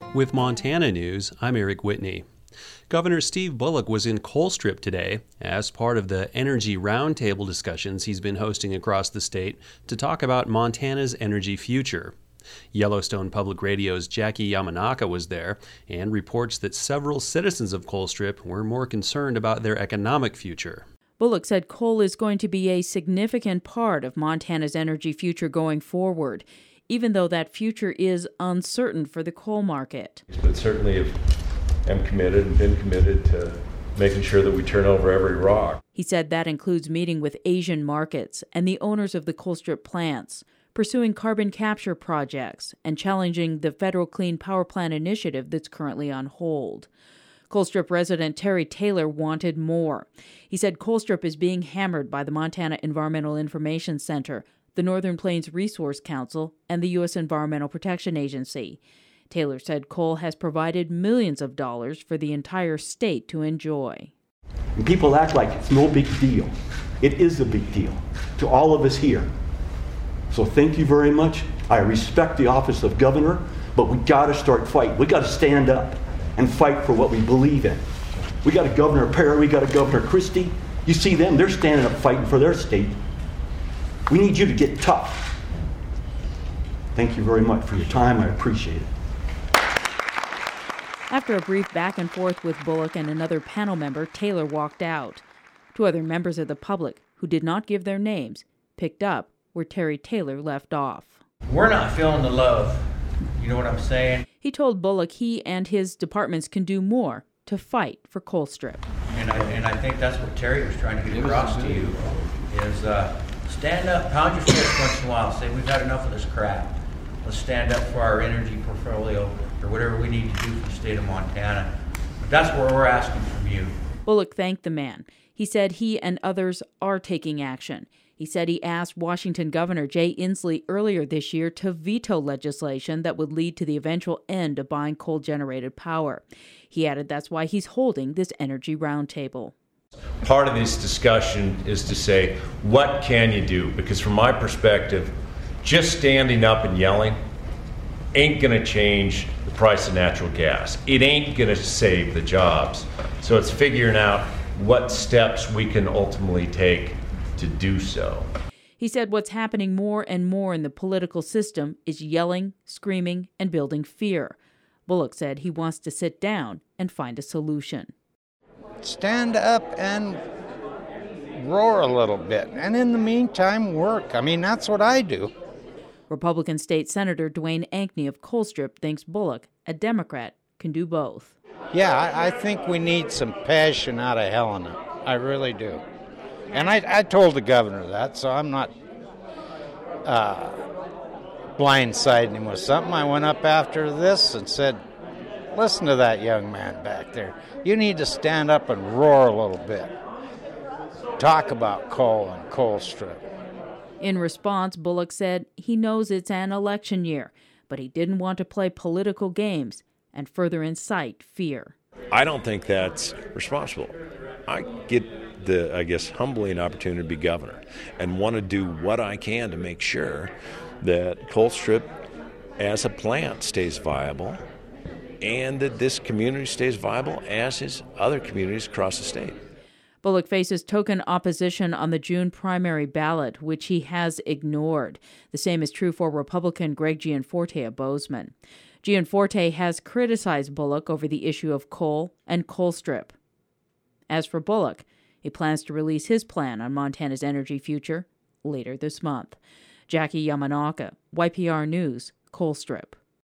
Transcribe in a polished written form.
With Montana News, I'm Eric Whitney. Governor Steve Bullock was in Colstrip today as part of the energy roundtable discussions he's been hosting across the state to talk about Montana's energy future. Yellowstone Public Radio's Jackie Yamanaka was there and reports that several citizens of Colstrip were more concerned about their economic future. Bullock said coal is going to be a significant part of Montana's energy future going forward, even though that future is uncertain for the coal market. But certainly am committed and been committed to making sure that we turn over every rock. He said that includes meeting with Asian markets and the owners of the Colstrip plants, pursuing carbon capture projects, and challenging the federal Clean Power Plan initiative that's currently on hold. Colstrip resident Terry Taylor wanted more. He said Colstrip is being hammered by the Montana Environmental Information Center, the Northern Plains Resource Council, and the U.S. Environmental Protection Agency. Taylor said coal has provided millions of dollars for the entire state to enjoy. And people act like it's no big deal. It is a big deal to all of us here. So thank you very much. I respect the office of governor, but we got to start fighting. We got to stand up and fight for what we believe in. We got a Governor Perry, we got a Governor Christie. You see them, they're standing up fighting for their state. We need you to get tough. Thank you very much for your time. I appreciate it. After a brief back and forth with Bullock and another panel member, Taylor walked out. Two other members of the public, who did not give their names, picked up where Terry Taylor left off. We're not feeling the love. You know what I'm saying? He told Bullock he and his departments can do more to fight for Colstrip. And I think that's what Terry was trying to get across to you, is stand up, pound your fist once in a while, say we've had enough of this crap. Let's stand up for our energy portfolio or whatever we need to do for the state of Montana. But that's what we're asking from you. Bullock thanked the man. He said he and others are taking action. He said he asked Washington Governor Jay Inslee earlier this year to veto legislation that would lead to the eventual end of buying coal-generated power. He added that's why he's holding this energy roundtable. Part of this discussion is to say, what can you do? Because from my perspective, just standing up and yelling ain't going to change the price of natural gas. It ain't going to save the jobs. So it's figuring out what steps we can ultimately take to do so. He said what's happening more and more in the political system is yelling, screaming, and building fear. Bullock said he wants to sit down and find a solution. Stand up and roar a little bit, and in the meantime work. I mean, that's what I do. Republican State Senator Dwayne Ankney of Colstrip thinks Bullock, a Democrat, can do both. Yeah, I think we need some passion out of Helena. I really do. And I told the governor that, so I'm not blindsiding him with something. I went up after this and said, listen to that young man back there. You need to stand up and roar a little bit. Talk about coal and Colstrip. In response, Bullock said he knows it's an election year, but he didn't want to play political games and further incite fear. I don't think that's responsible. I get the, humbling opportunity to be governor and want to do what I can to make sure that Colstrip as a plant stays viable and that this community stays viable as is other communities across the state. Bullock faces token opposition on the June primary ballot, which he has ignored. The same is true for Republican Greg Gianforte of Bozeman. Gianforte has criticized Bullock over the issue of coal and Colstrip. As for Bullock, he plans to release his plan on Montana's energy future later this month. Jackie Yamanaka, YPR News, Colstrip.